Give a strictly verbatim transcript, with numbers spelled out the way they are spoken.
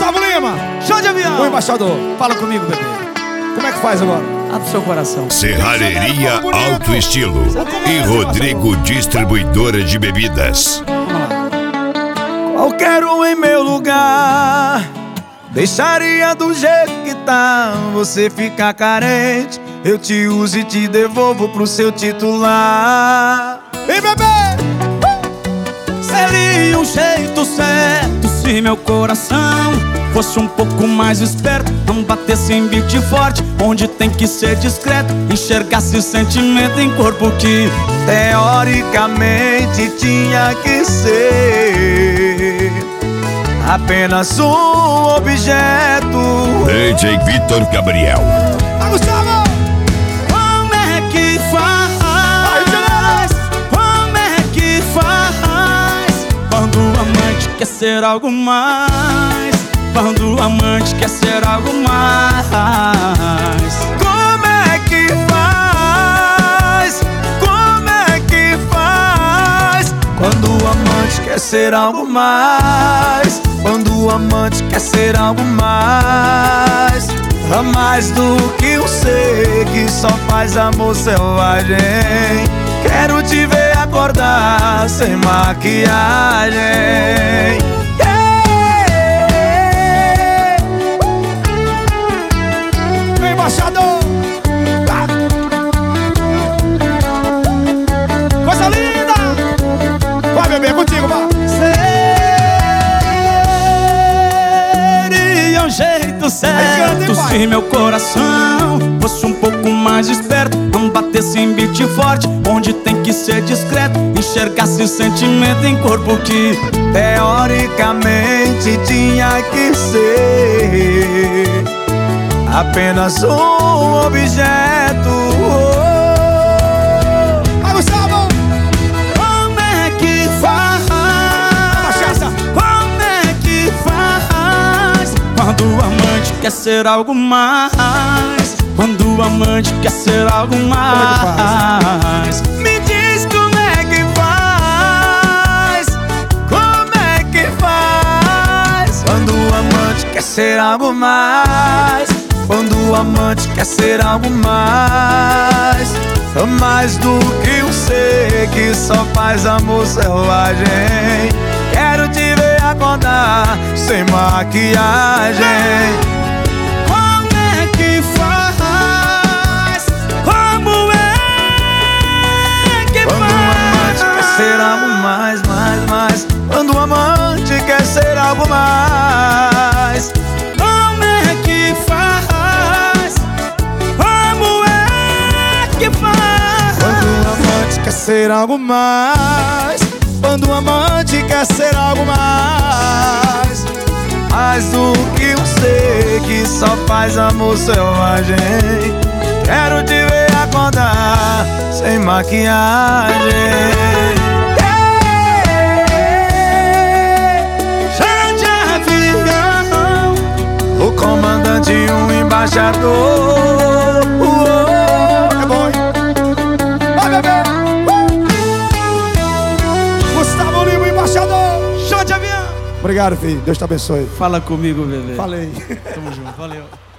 Gustavo Lima, Show de avião. o embaixador. Fala comigo, bebê. Como é que faz agora? Abre seu coração. Serralheria Alto Estilo e Rodrigo Distribuidora de Bebidas. Qualquer um em meu lugar deixaria do jeito que tá. Você fica carente, eu te uso e te devolvo pro seu titular. Vem, bebê! Seria um jeito certo se meu coração fosse um pouco mais esperto, não batesse em beat forte, onde tem que ser discreto, enxergasse sentimento em corpo que teoricamente tinha que ser apenas um objeto. D J Vitor Gabriel. Ah, Gustavo! Como é que faz? Como é que faz? Quando o amante quer ser algo mais? Quando o amante quer ser algo mais? Como é que faz? Como é que faz? Quando o amante quer ser algo mais? Quando o amante quer ser algo mais? A mais do que um ser que só faz amor selvagem. Quero te ver acordar sem maquiagem. Embaixador, tá. Coisa linda. Vai, bebê, é contigo, vai. Seria um jeito certo se meu coração fosse um pouco mais esperto, não batesse em beat forte, onde tem que ser discreto, enxergasse sentimento em corpo que teoricamente tinha que ser apenas um objeto. Vai, Gustavo! Como é que faz? Cachaça! Como é que faz? Quando o amante quer ser algo mais? Quando o amante quer ser algo mais? Me diz como é que faz? Como é que faz? Quando o amante quer ser algo mais? Quando o amante quer ser algo mais? Mais do que um ser que só faz amor selvagem. Quero te ver acordar sem maquiagem. Como é que faz? Como é que Quando o amante quer ser algo mais, mais, mais. Quando o amante quer ser algo mais. Como é que faz? Como é que faz? Quando o amante quer ser algo mais. Quando o amante quer ser algo mais. Mais do que um ser que só faz amor selvagem. Quero te ver acordar sem maquiagem. Chá de avião, O comandante e um embaixador. É bom, hein? Vai, bebê! Gustavo Lima, embaixador. show de avião. Obrigado, filho. Deus te abençoe. Fala comigo, bebê. Falei. Tamo junto, valeu.